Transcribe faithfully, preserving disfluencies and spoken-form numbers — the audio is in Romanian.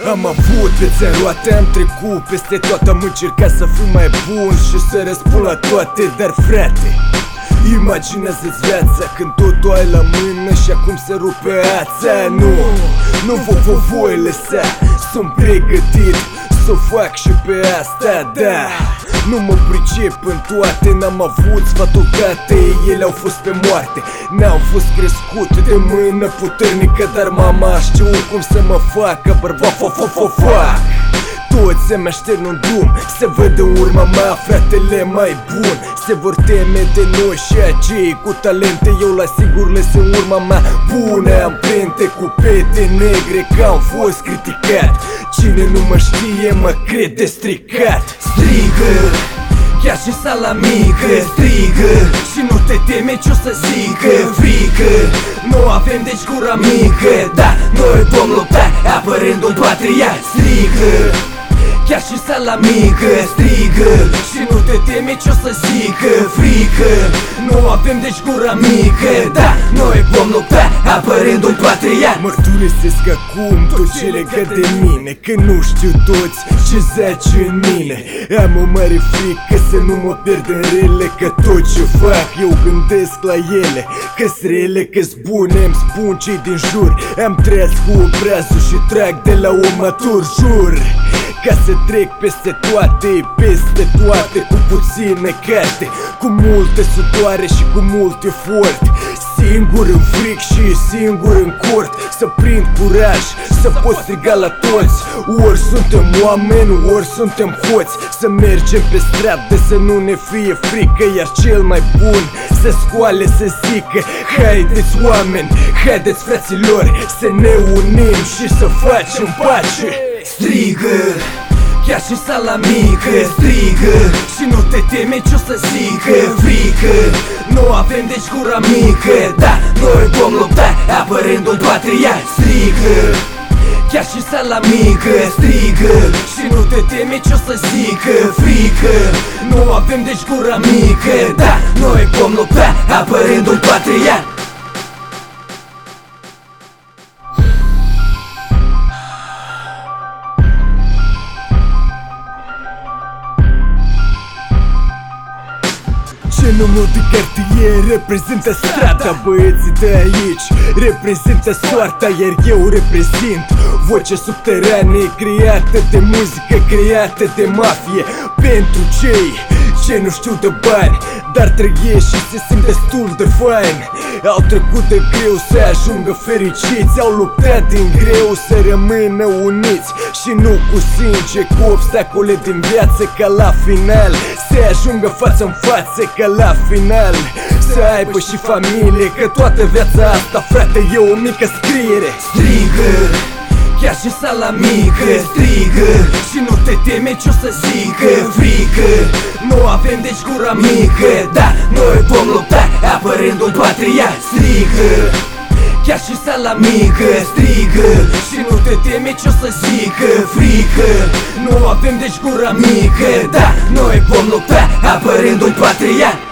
Am avut viața în roate, am trecut peste toate. Am încercat să fiu mai bun și să răspund la toate. Dar frate, imaginează-ți viața când totul ai la mână și acum se rupe ața. Nu, nu vă vă voi lăsa, sunt pregătit să o fac și pe asta, da. Nu mă pricep în toate, n-am avut sfaturi, ele au fost pe moarte. N-am fost crescut de mână puternică, dar mama știu cum să mă facă bărbat, f-f-f-fac. Toți se aștept în drum, se văd în urma mea, fratele mai bun. Se vor teme de noi și acei cu talente, eu la sigur les în urma mea bune. Amprente cu pete negre că am fost criticat. Cine nu mă știe mă crede stricat. Strigă, chiar și sala mică, strigă și nu te teme ce-o să zică. Frică, nu avem deci gura mică, da, noi vom lupta apărând-o patria. Strigă, chiar și sala mică, strigă și nu te teme ce-o să zică. Frică, nu avem deci gura mică, da, noi vom lupta apărând-o patria. Mărturisesc acum tot ce legat de mine, că nu știu toți ce zace în mine. Am o mare frică să nu mă pierd în rele, că tot ce fac eu gândesc la ele. Că-s rele, că-s bune, îmi spun cei din jur. Am treaz cu obrazul și trag de la un matur, jur. Ca să trec peste toate, peste toate, cu puține carte, cu multe sudoare și cu mult efort. Singur în fric și singur în cort, să prind curaj, să pot striga la toți. Ori suntem oameni, ori suntem hoți, să mergem pe stradă, să nu ne fie frică. Iar cel mai bun să scoale, să zică: haideți oameni, haideți fraților, să ne unim și să facem pace. Strigă, chiar și sala mică, strigă și nu te teme ce-o să zică. Frică, nu avem deci gura mică, da, noi vom lupta apărând-o patria. Strigă, chiar și sala mică, strigă și nu te teme ce-o să zică. Frică, nu avem deci gura mică, da, noi vom lupta apărând-o patria. Genul de cartier reprezintă strata, băieții de aici reprezintă soarta, iar eu reprezint vocea subterane creată de muzică, creată de mafie. Pentru cei ce nu știu de bani, dar trăiesc și se simt destul de fain. Au trecut de greu să ajungă fericiți, au luptat din greu să rămână uniți. Și nu cu sânge, cu obstacole din viață, ca la final să ajungă față în față, ca la final să aibă și familie, că toată viața asta, frate, e o mică scriere. Strigă, chiar și sala mică, strigă și nu te teme ce-o să zică. Frică, nu avem deci gura mică, da, noi vom lupta apărând-o patria. Strigă, chiar și sala mică, strigă și nu te teme ce-o să zică. Frică, nu avem deci gura mică, da, noi vom lupta apărând-o patria.